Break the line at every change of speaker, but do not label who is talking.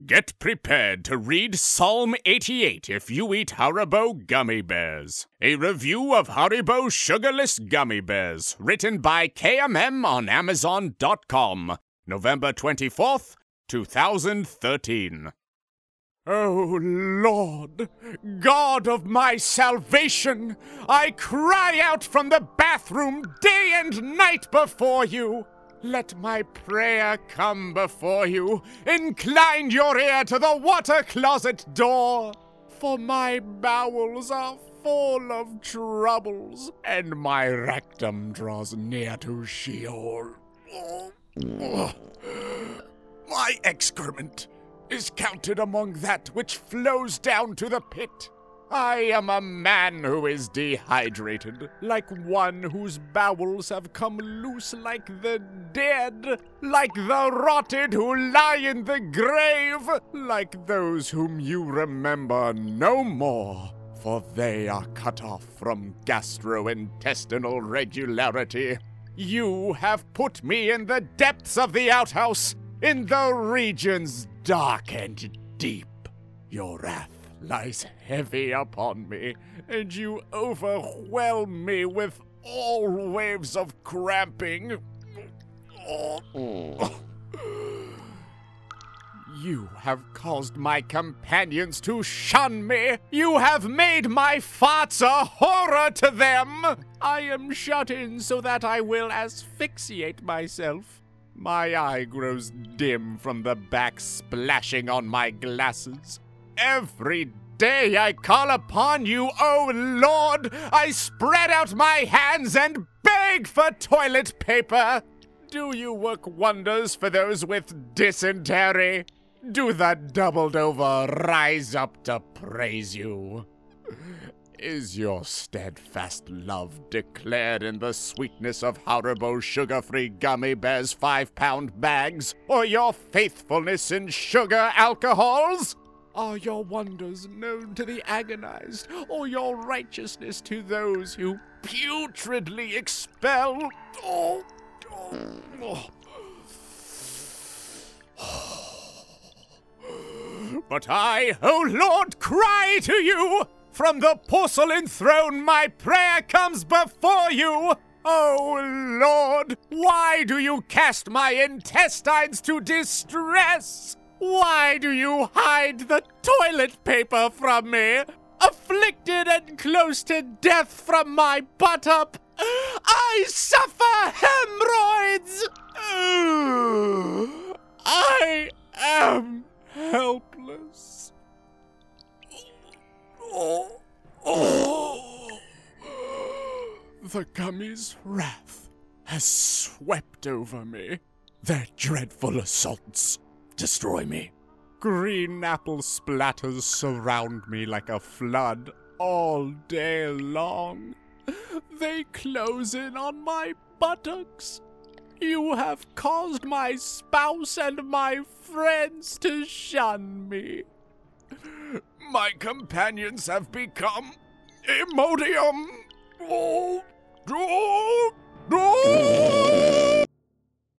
Get prepared to read Psalm 88 if you eat Haribo Gummy Bears. A review of Haribo Sugarless Gummy Bears, written by KMM on Amazon.com, November 24th, 2013. Oh Lord, God of my salvation, I cry out from the bathroom day and night before you. Let my prayer come before you. Incline your ear to the water closet door. For my bowels are full of troubles, and my rectum draws near to Sheol. My excrement is counted among that which flows down to the pit. I am a man who is dehydrated, like one whose bowels have come loose like the dead, like the rotted who lie in the grave, like those whom you remember no more, for they are cut off from gastrointestinal regularity. You have put me in the depths of the outhouse, in the regions dark and deep. Your wrath lies heavy upon me, and you overwhelm me with all waves of cramping. You have caused my companions to shun me. You have made my farts a horror to them. I am shut in so that I will asphyxiate myself. My eye grows dim from the back splashing on my glasses. Every day I call upon you, O Lord. I spread out my hands and beg for toilet paper. Do you work wonders for those with dysentery? Do the doubled over rise up to praise you? Is your steadfast love declared in the sweetness of Haribo sugar-free gummy bears 5-pound bags, or your faithfulness in sugar alcohols? Are your wonders known to the agonized, or your righteousness to those who putridly expel? But I, O Lord, cry to you! From the porcelain throne my prayer comes before you! O Lord, why do you cast my intestines to distress? Why do you hide the toilet paper from me? Afflicted and close to death from my buttock, I suffer hemorrhoids! I am helpless. The gummies' wrath has swept over me. Their dreadful assaults destroy me. Green apple splatters surround me like a flood all day long. They close in on my buttocks. You have caused my spouse and my friends to shun me. My companions have become Imodium.